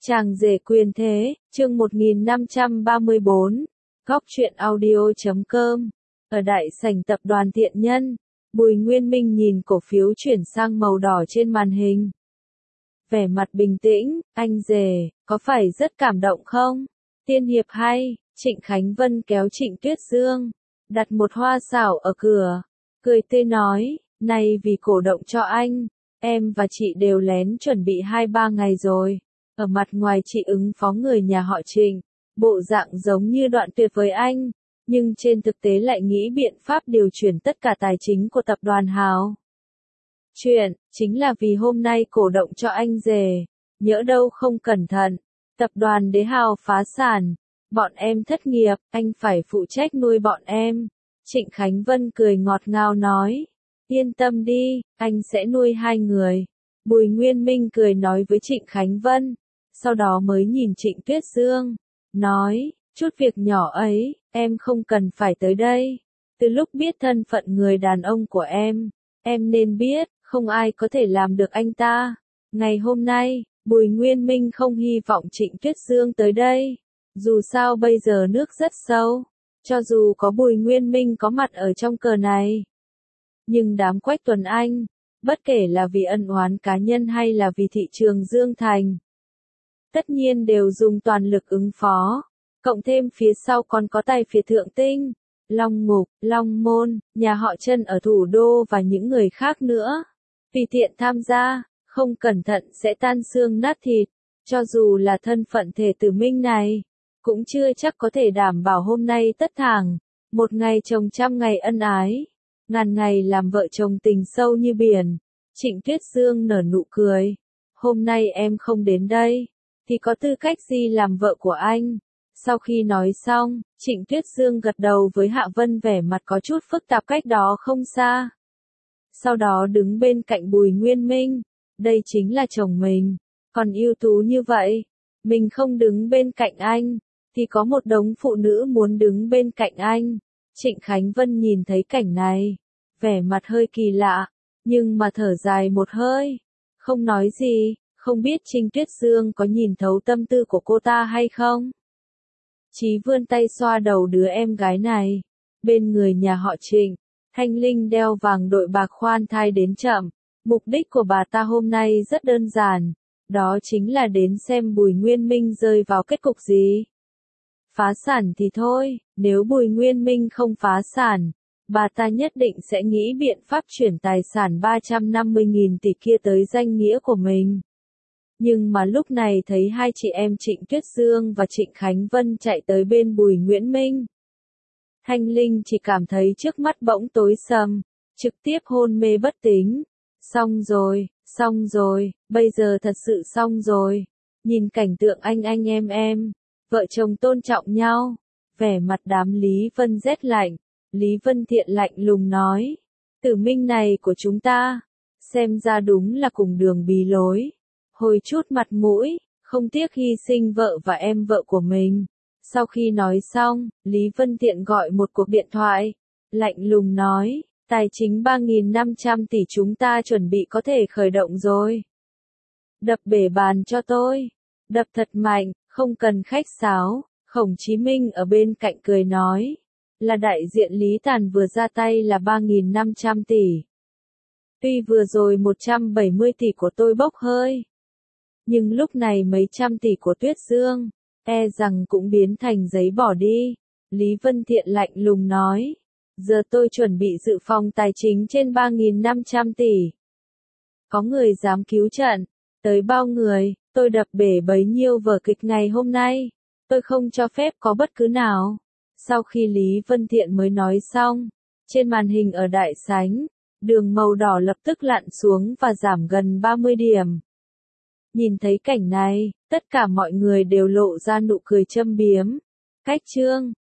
Chàng rể quyền thế, chương 1534, góc truyện audio.com. Ở đại sảnh tập đoàn Thiện Nhân, Bùi Nguyên Minh nhìn cổ phiếu chuyển sang màu đỏ trên màn hình. Vẻ mặt bình tĩnh, anh rể, có phải rất cảm động không? Tiên hiệp hay, Trịnh Khánh Vân kéo Trịnh Tuyết Dương, đặt một hoa xảo ở cửa, cười tươi nói, này vì cổ động cho anh, em và chị đều lén chuẩn bị 2-3 ngày rồi. Ở mặt ngoài chị ứng phó người nhà họ Trịnh, bộ dạng giống như đoạn tuyệt với anh, nhưng trên thực tế lại nghĩ biện pháp điều chuyển tất cả tài chính của tập đoàn Hào. Chuyện, chính là vì hôm nay cổ động cho anh rể, nhỡ đâu không cẩn thận, tập đoàn Đế Hào phá sản, bọn em thất nghiệp, anh phải phụ trách nuôi bọn em. Trịnh Khánh Vân cười ngọt ngào nói, yên tâm đi, anh sẽ nuôi 2 người. Bùi Nguyên Minh cười nói với Trịnh Khánh Vân, sau đó mới nhìn Trịnh Tuyết Dương, nói, chút việc nhỏ ấy, em không cần phải tới đây. Từ lúc biết thân phận người đàn ông của em nên biết, không ai có thể làm được anh ta. Ngày hôm nay, Bùi Nguyên Minh không hy vọng Trịnh Tuyết Dương tới đây. Dù sao bây giờ nước rất sâu, cho dù có Bùi Nguyên Minh có mặt ở trong cờ này. Nhưng đám Quách Tuấn Anh, bất kể là vì ân oán cá nhân hay là vì thị trường Dương Thành, tất nhiên đều dùng toàn lực ứng phó, cộng thêm phía sau còn có Tài Phiệt Thượng Tinh, Long Ngục, Long Môn, nhà họ Trân ở thủ đô và những người khác nữa. Tùy tiện tham gia, không cẩn thận sẽ tan xương nát thịt, cho dù là thân phận thể tử minh này, cũng chưa chắc có thể đảm bảo hôm nay tất thắng, một ngày chồng trăm ngày ân ái, ngàn ngày làm vợ chồng tình sâu như biển. Trịnh Tuyết Dương nở nụ cười, hôm nay em không đến đây, thì có tư cách gì làm vợ của anh? Sau khi nói xong, Trịnh Tuyết Dương gật đầu với Hạ Vân vẻ mặt có chút phức tạp cách đó không xa. Sau đó đứng bên cạnh Bùi Nguyên Minh, đây chính là chồng mình, còn ưu tú như vậy, mình không đứng bên cạnh anh, thì có một đống phụ nữ muốn đứng bên cạnh anh. Trịnh Khánh Vân nhìn thấy cảnh này, vẻ mặt hơi kỳ lạ, nhưng mà thở dài một hơi, không nói gì. Không biết Trịnh Tuyết Dương có nhìn thấu tâm tư của cô ta hay không? Chí vươn tay xoa đầu đứa em gái này. Bên người nhà họ Trịnh, Thanh Linh đeo vàng đội bạc khoan thai đến chậm. Mục đích của bà ta hôm nay rất đơn giản, đó chính là đến xem Bùi Nguyên Minh rơi vào kết cục gì. Phá sản thì thôi, nếu Bùi Nguyên Minh không phá sản, bà ta nhất định sẽ nghĩ biện pháp chuyển tài sản 350.000 tỷ kia tới danh nghĩa của mình. Nhưng mà lúc này thấy hai chị em Trịnh Tuyết Dương và Trịnh Khánh Vân chạy tới bên Bùi Nguyễn Minh. Thanh Linh chỉ cảm thấy trước mắt bỗng tối sầm, trực tiếp hôn mê bất tỉnh. Xong rồi, bây giờ thật sự xong rồi. Nhìn cảnh tượng anh em, vợ chồng tôn trọng nhau, vẻ mặt đám Lý Vân rét lạnh. Lý Vân Thiện lạnh lùng nói, tử minh này của chúng ta, xem ra đúng là cùng đường bí lối. Hồi chút mặt mũi, không tiếc hy sinh vợ và em vợ của mình. Sau khi nói xong, Lý Vân Thiện gọi một cuộc điện thoại, lạnh lùng nói, tài chính 3.500 tỷ chúng ta chuẩn bị có thể khởi động rồi. Đập bể bàn cho tôi, đập thật mạnh, không cần khách sáo. Khổng Chí Minh ở bên cạnh cười nói, là đại diện Lý Tàn vừa ra tay là 3.500 tỷ. Tuy vừa rồi 170 tỷ của tôi bốc hơi, nhưng lúc này mấy trăm tỷ của Tuyết Dương, e rằng cũng biến thành giấy bỏ đi. Lý Vân Thiện lạnh lùng nói, giờ tôi chuẩn bị dự phòng tài chính trên 3.500 tỷ. Có người dám cứu trận, tới bao người, tôi đập bể bấy nhiêu vở kịch ngày hôm nay, tôi không cho phép có bất cứ nào. Sau khi Lý Vân Thiện mới nói xong, trên màn hình ở đại sảnh, đường màu đỏ lập tức lặn xuống và giảm gần 30 điểm. Nhìn thấy cảnh này, tất cả mọi người đều lộ ra nụ cười châm biếm. Cách chương